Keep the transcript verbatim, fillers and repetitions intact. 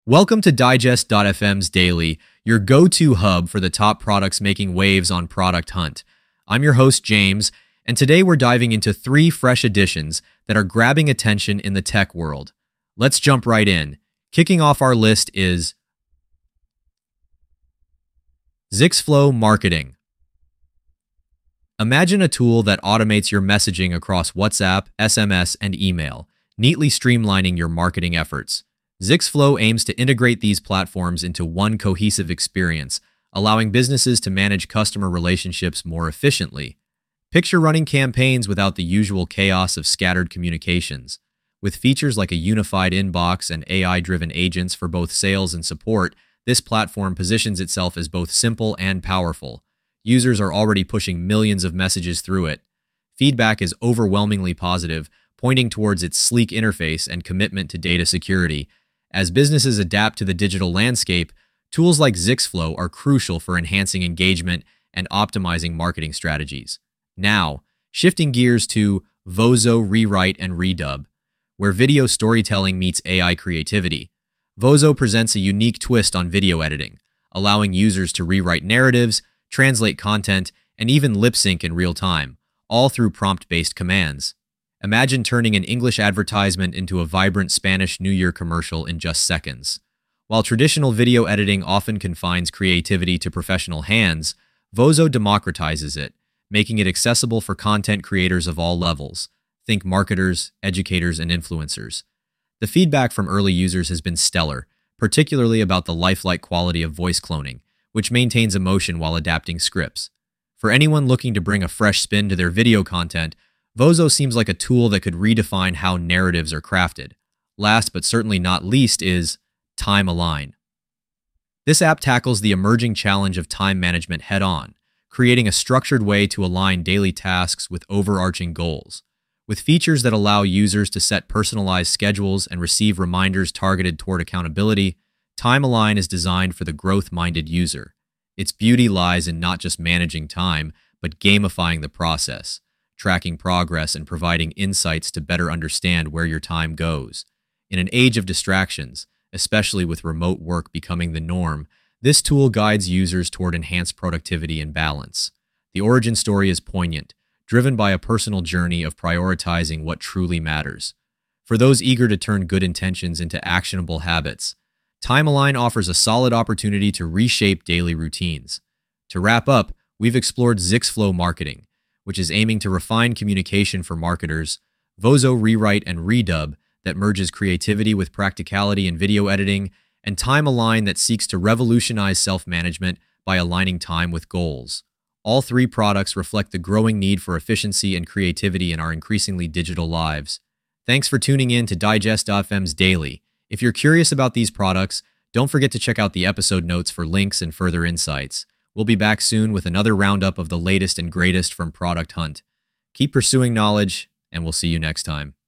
Welcome to Digest dot f m's Daily, your go-to hub for the top products making waves on Product Hunt. I'm your host, James, and today we're diving into three fresh additions that are grabbing attention in the tech world. Let's jump right in. Kicking off our list is Zixflow Marketing. Imagine a tool that automates your messaging across WhatsApp, S M S, and email, neatly streamlining your marketing efforts. Zixflow aims to integrate these platforms into one cohesive experience, allowing businesses to manage customer relationships more efficiently. Picture running campaigns without the usual chaos of scattered communications. With features like a unified inbox and A I-driven agents for both sales and support, this platform positions itself as both simple and powerful. Users are already pushing millions of messages through it. Feedback is overwhelmingly positive, pointing towards its sleek interface and commitment to data security. As businesses adapt to the digital landscape, tools like Zixflow are crucial for enhancing engagement and optimizing marketing strategies. Now, shifting gears to Vozo Rewrite and Redub, where video storytelling meets A I creativity. Vozo presents a unique twist on video editing, allowing users to rewrite narratives, translate content, and even lip-sync in real time, all through prompt-based commands. Imagine turning an English advertisement into a vibrant Spanish New Year commercial in just seconds. While traditional video editing often confines creativity to professional hands, Vozo democratizes it, making it accessible for content creators of all levels. Think marketers, educators, and influencers. The feedback from early users has been stellar, particularly about the lifelike quality of voice cloning, which maintains emotion while adapting scripts. For anyone looking to bring a fresh spin to their video content, Vozo seems like a tool that could redefine how narratives are crafted. Last but certainly not least is Time Align. This app tackles the emerging challenge of time management head-on, creating a structured way to align daily tasks with overarching goals. With features that allow users to set personalized schedules and receive reminders targeted toward accountability, Time Align is designed for the growth-minded user. Its beauty lies in not just managing time, but gamifying the process, tracking progress and providing insights to better understand where your time goes. In an age of distractions, especially with remote work becoming the norm, this tool guides users toward enhanced productivity and balance. The origin story is poignant, driven by a personal journey of prioritizing what truly matters. For those eager to turn good intentions into actionable habits, Time Align offers a solid opportunity to reshape daily routines. To wrap up, we've explored Zixflow Marketing, which is aiming to refine communication for marketers, Vozo Rewrite and Redub that merges creativity with practicality in video editing, and Time Align that seeks to revolutionize self-management by aligning time with goals. All three products reflect the growing need for efficiency and creativity in our increasingly digital lives. Thanks for tuning in to Digest dot f m's Daily. If you're curious about these products, don't forget to check out the episode notes for links and further insights. We'll be back soon with another roundup of the latest and greatest from Product Hunt. Keep pursuing knowledge, and we'll see you next time.